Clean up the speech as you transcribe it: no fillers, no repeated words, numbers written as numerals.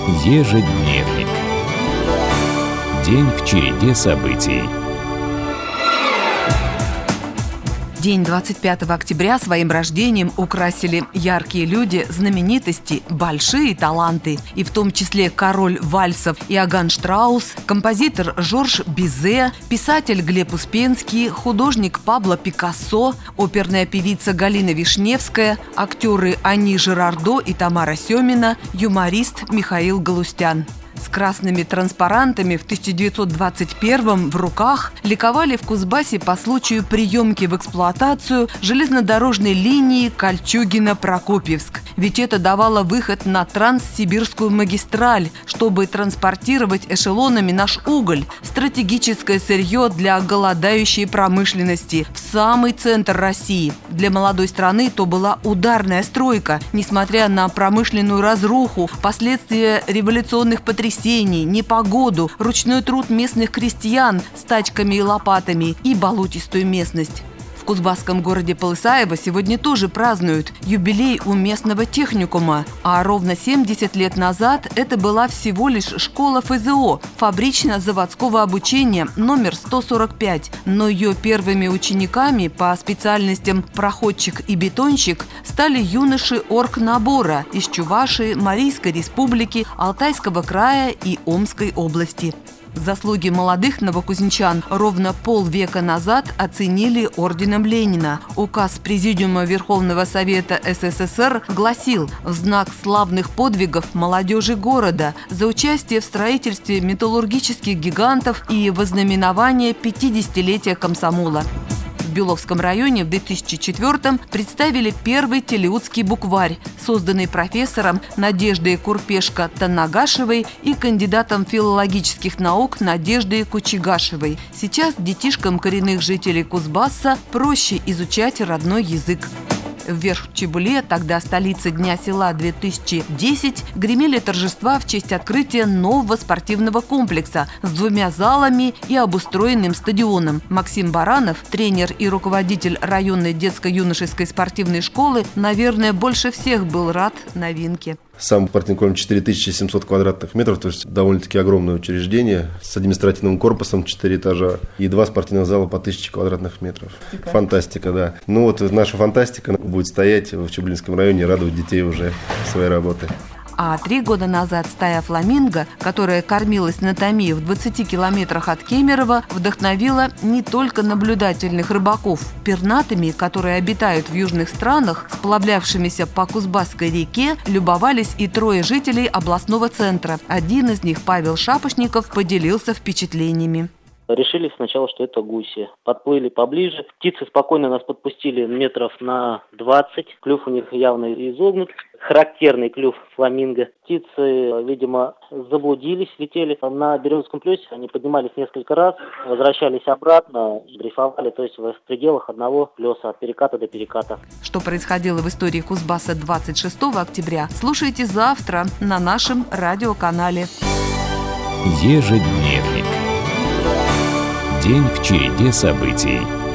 Ежедневник. День в череде событий. День 25 октября своим рождением украсили яркие люди, знаменитости, большие таланты. И в том числе король вальсов Иоганн Штраус, композитор Жорж Бизе, писатель Глеб Успенский, художник Пабло Пикассо, оперная певица Галина Вишневская, актеры Ани Жирардо и Тамара Семина, юморист Михаил Галустян. С красными транспарантами в 1921-м в руках ликовали в Кузбассе по случаю приемки в эксплуатацию железнодорожной линии Кольчугино-Прокопьевск. Ведь это давало выход на Транссибирскую магистраль, чтобы транспортировать эшелонами наш уголь, стратегическое сырье для голодающей промышленности, в самый центр России. Для молодой страны то была ударная стройка, несмотря на промышленную разруху, последствия революционных потрясений, непогоду, ручной труд местных крестьян с тачками и лопатами и болотистую местность. В кузбасском городе Полысаево сегодня тоже празднуют юбилей у местного техникума, а ровно 70 лет назад это была всего лишь школа ФЗО, фабрично-заводского обучения номер 145, но ее первыми учениками по специальностям проходчик и бетонщик стали юноши оргнабора из Чувашии, Марийской республики, Алтайского края и Омской области. Заслуги молодых новокузнечан ровно полвека назад оценили орденом Ленина. Указ Президиума Верховного Совета СССР гласил: в знак славных подвигов молодежи города за участие в строительстве металлургических гигантов и во знаменование 50-летия комсомола. В Беловском районе в 2004-м представили первый телеутский букварь, созданный профессором Надеждой Курпешко-Таннагашевой и кандидатом филологических наук Надеждой Кучигашевой. Сейчас детишкам коренных жителей Кузбасса проще изучать родной язык. В Верх-Чебуле, тогда столица Дня села 2010, гремели торжества в честь открытия нового спортивного комплекса с 2 залами и обустроенным стадионом. Максим Баранов, тренер и руководитель районной детско-юношеской спортивной школы, наверное, больше всех был рад новинке. Сам спортивный комплекс 4700 квадратных метров, то есть довольно-таки огромное учреждение с административным корпусом 4 этажа и 2 спортивных зала по 1000 квадратных метров. Фантастика, да. Ну вот наша фантастика будет стоять в Чебулинском районе и радовать детей уже своей работой. А 3 года назад стая «Фламинго», которая кормилась на Томи в 20 километрах от Кемерово, вдохновила не только наблюдательных рыбаков. Пернатыми, которые обитают в южных странах, сплавлявшимися по Кузбасской реке, любовались и 3 жителей областного центра. Один из них, Павел Шапошников, поделился впечатлениями. Решили сначала, что это гуси. Подплыли поближе. Птицы спокойно нас подпустили метров на 20. Клюв у них явно изогнут. Характерный клюв фламинго. Птицы, видимо, заблудились, летели на Березовском плесе. Они поднимались несколько раз, возвращались обратно, дрейфовали, то есть в пределах одного плеса, от переката до переката. Что происходило в истории Кузбасса 26 октября, слушайте завтра на нашем радиоканале. Ежедневник. День в череде событий.